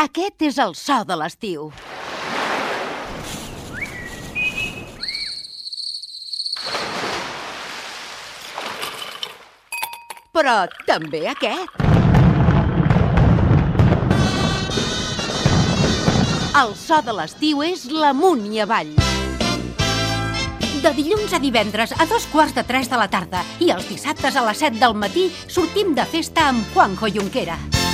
Aquest és el so de l'estiu. Però també aquest. El so de l'estiu és l'amunt i avall. De dilluns a divendres a 2:15 de la tarda i els dissabtes a les 7 del matí sortim de festa amb Juanjo Junquera.